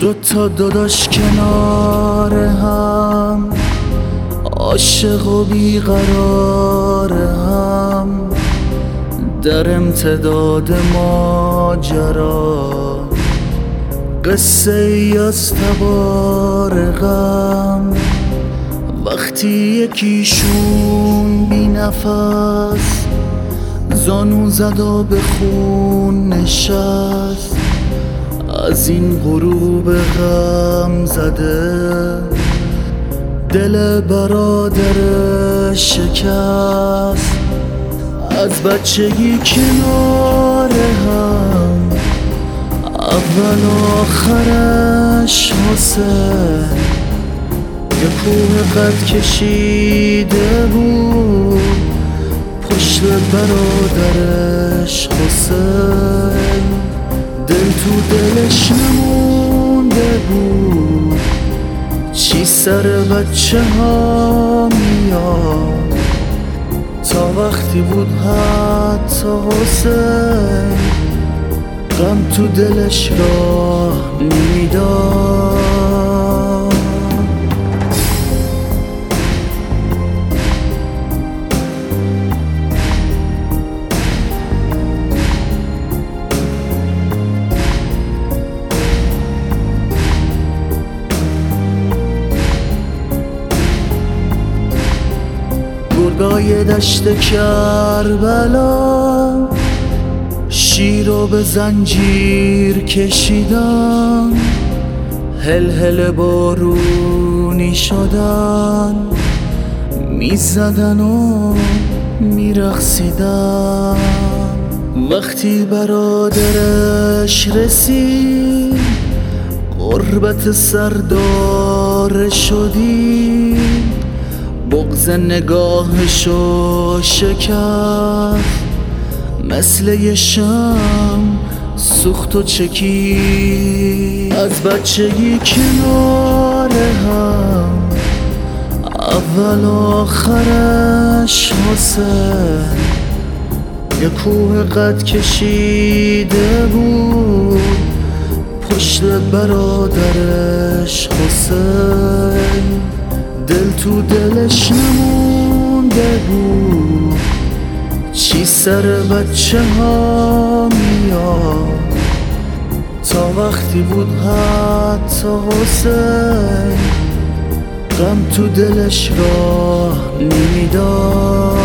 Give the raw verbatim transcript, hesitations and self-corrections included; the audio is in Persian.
دوتا داداش کنار هم، عاشق و بیقرار هم، در امتداد ماجرا قصه ای از تبار غم. وقتی یکیشون بی نفس زانو زد و به خون نشست، از این غروب غم زده دل برادرش شکست. از بچگی کنار هم، اول آخرش حسین، یه کوه قد کشیده بود پشت برادرش حسین. دل تو دلش نمونده بود چی سر بچه ها میاد، تا وقتی بود حتی حسین غم تو دلش راه میداد. گرگای دشت کربلا شیر رو به زنجیر کشیدن، هل هل بارونی شدن، میزدن و میرقصیدن. وقتی برادرش رسید غربت سردار شدید، بغض نگاهشو شکست، مثل یه شم سوخت و چکید. از بچگی کنار هم، اول آخرش حسین، یه کوه قد کشیده بود پشت برادرش حسین. دل تو دلش نمونده بود چی سر بچه ها میاد، تا وقتی بود حتی حسین غم تو دلش راه میداد.